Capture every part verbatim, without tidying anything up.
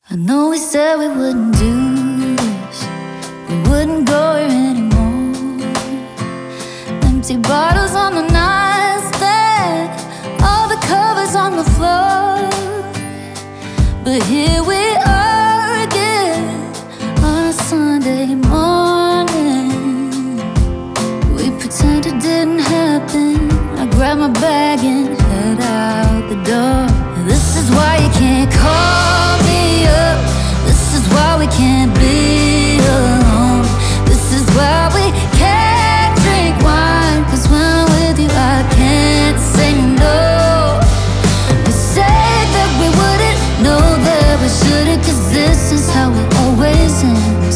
I know we said we wouldn't do this, we wouldn't go here anymore. Empty bottles on the nightstand, all the covers on the floor. But here we are again on a Sunday morning. We pretend it didn't happen. I grab my bag and head out the door. This is why you can't call me up. This is why we can't be alone. This is why we can't drink wine, 'cause when I'm with you I can't say no. We said that we wouldn't, know that we shouldn't, 'cause this is how it always ends.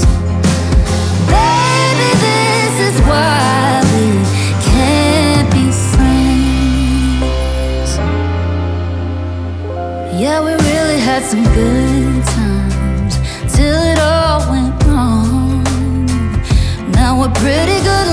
Baby, this is why we can't be friends. Yeah, we really had some good times till it all went wrong. Now we're pretty good